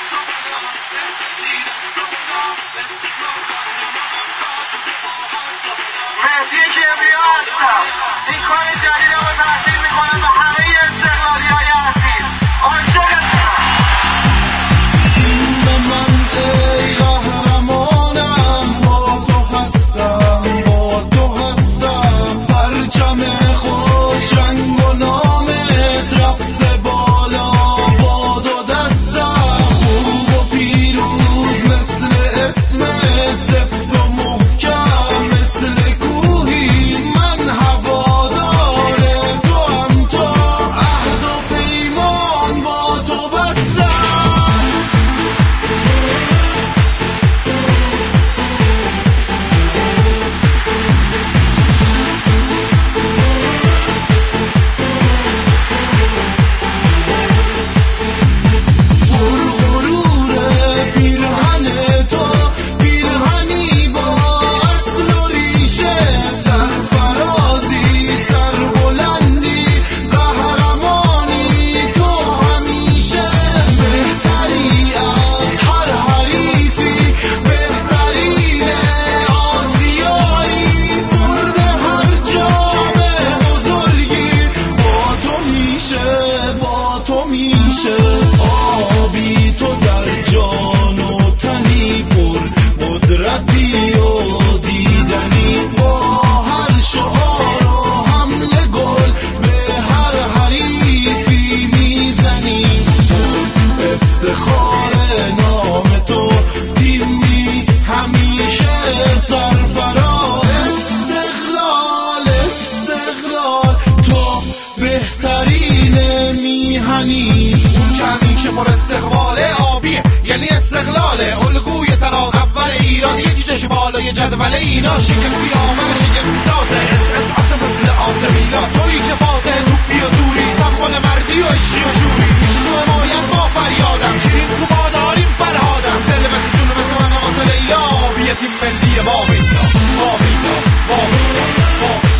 مهدی کبریا هستم. این کار جدیدم رو تحصیل میکنم به همه استقلالی های اصیل. عاشقتونم. این به من ای قهرمانم، با تو هستم، با تو هستم. پرچم خوش رنگ و نامت رفته بالا باد و دستم. خوب و پیروز مثل اسمت، سفت و محکم مثل کوهی. من هوادار تو هم، تو عهد و پیمان با تو بستم. غرور پیرهن تو، پیرهنی با اصل و ریشه. سرفرازی، سربلندی، قهرمانی تو همیشه. بهتری از هر حریفی، بهترین آسیایی. برد هر جام بزرگی با تو میشه، با تو میشه. آبی تو در جان و تنی، پر قدرتی و دیدنی. با هر شعار و حمله گل به هر حریفی میزنی. افتخار نام تو، تیمی همیشه سرفراز. استقلال، استقلال، تو بهترین میهنی. اون کمی که پر استقباله، آبیه یعنی استقلاله. الگوی تراز اول ایران، یکی جش بالای جدول اینا. شگفتی آمن، شگفتی سازه، اس مثل آسمیلا. تویی که فاتح توپی و دوری، سمبل مردی و عشقی و شوری. تو حمایت با فریادم، شیرین کوبا داریم فرهادم. دل مثل سونه مثل من واسه لیلا. آبیه تیم ملی باقیلا، باقیلا، باقیلا، باقیلا.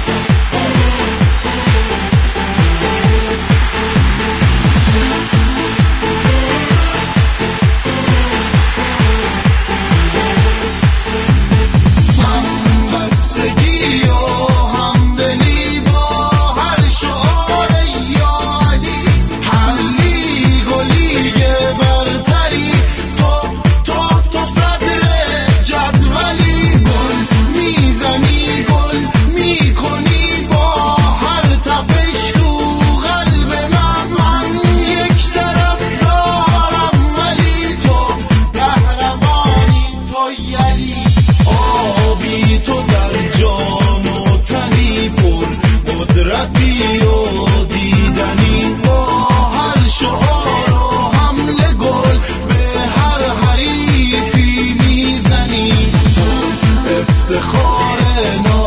همبستگی و همدلی با هر شعار یادی. هر لیگ و لیگ برتری، تو صدر جدولی. گل میزنی، گل میکنی با هر تپش تو قلب من یک طرف دارم، ولی تو قهرمانی، تو یلی. آبی تو در جان و تنی، پر قدرتی و دیدنی. با هر شعار و حمله گل به هر حریفی میزنی. افتخار